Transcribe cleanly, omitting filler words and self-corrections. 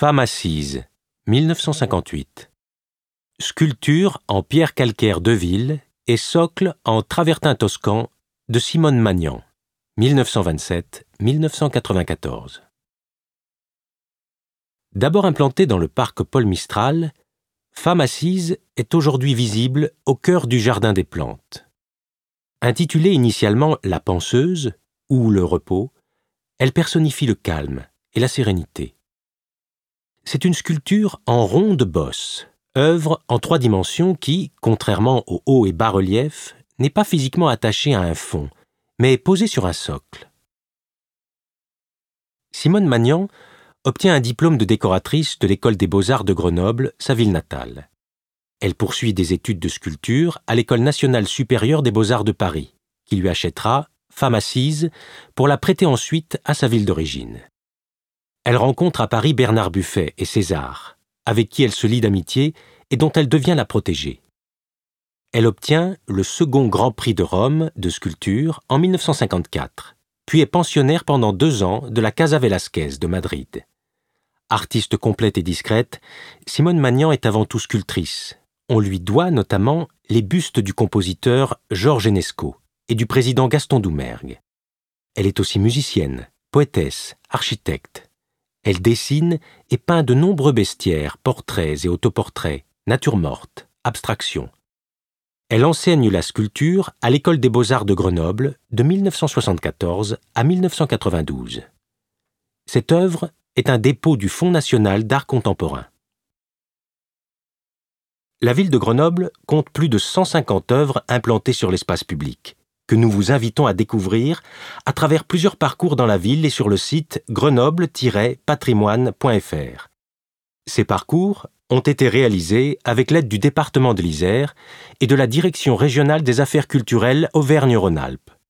Femme assise, 1958. Sculpture en pierre calcaire de ville et socle en travertin toscan de Simone Magnan, 1927-1994. D'abord implantée dans le parc Paul Mistral, Femme assise est aujourd'hui visible au cœur du Jardin des plantes. Intitulée initialement La penseuse ou le repos, elle personnifie le calme et la sérénité. C'est une sculpture en ronde bosse, œuvre en 3 dimensions qui, contrairement au haut et bas relief, n'est pas physiquement attachée à un fond, mais posée sur un socle. Simone Magnan obtient un diplôme de décoratrice de l'École des Beaux-Arts de Grenoble, sa ville natale. Elle poursuit des études de sculpture à l'École nationale supérieure des Beaux-Arts de Paris, qui lui achètera Femme assise pour la prêter ensuite à sa ville d'origine. Elle rencontre à Paris Bernard Buffet et César, avec qui elle se lie d'amitié et dont elle devient la protégée. Elle obtient le second Grand Prix de Rome de sculpture en 1954, puis est pensionnaire pendant 2 ans de la Casa Velázquez de Madrid. Artiste complète et discrète, Simone Magnan est avant tout sculptrice. On lui doit notamment les bustes du compositeur Georges Enesco et du président Gaston Doumergue. Elle est aussi musicienne, poétesse, architecte. Elle dessine et peint de nombreux bestiaires, portraits et autoportraits, natures mortes, abstractions. Elle enseigne la sculpture à l'École des Beaux-Arts de Grenoble de 1974 à 1992. Cette œuvre est un dépôt du Fonds national d'art contemporain. La ville de Grenoble compte plus de 150 œuvres implantées sur l'espace public, que nous vous invitons à découvrir à travers plusieurs parcours dans la ville et sur le site grenoble-patrimoine.fr. Ces parcours ont été réalisés avec l'aide du département de l'Isère et de la Direction régionale des affaires culturelles Auvergne-Rhône-Alpes.